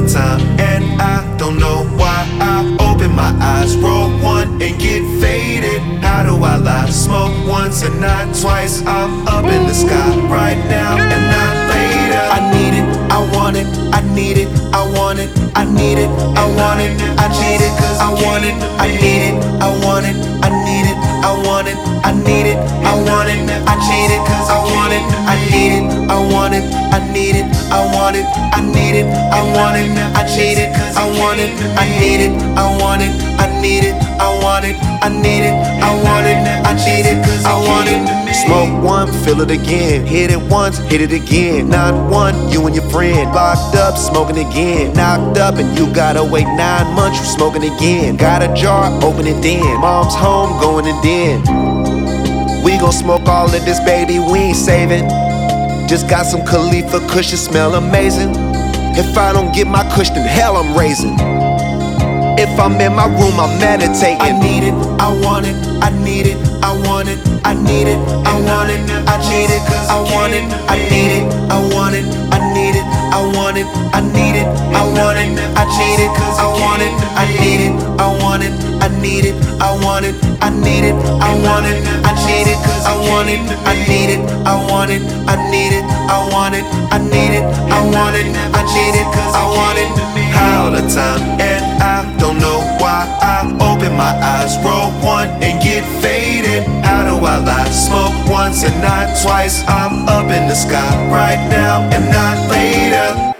time, and I don't know why. I open my eyes, roll one and get faded. How do I lie? Smoke once and not twice. I'm up in the sky right now and not later. I need it, I want it, I need it, I want it, I need it, I want it, I need it, I want it, I need it, I want it, I need it, I want it, I need it, I want it, I need it, I want it, I need it, I want it, I need it, I want it, I need it, I want it, I need it, I want it, I need it, I want it, I need it, I want it, I need it, I want it, I need it, I want it. Smoke one, feel it again. Hit it once, hit it again. Not one, you and your friend locked up, smoking again. Knocked up and you gotta wait 9 months, you smoking again. Got a jar, open it then. Mom's home, going in den. We gon' smoke all of this, baby, we ain't saving. Just got some Khalifa Kush, it smell amazing. If I don't get my Kush, then hell I'm raising. If I'm in my room, I'm meditating. I need it, I want it, I need it, I want it, I need it, I want it, I need it, I want it, I need it, I want it, I need it, I want it, I need it, I want it, I need it, I want it, I need it, I want it, I need it, I want it, I need it, I want it, I need it, I want it, I need it, I want it, I need it, I want it, I need it, I want it, I need it, I want it. All the time, and I don't know why. I open my eyes, roll one and get faded. How do I lie? Smoke once and not twice. I'm up in the sky right now and not later.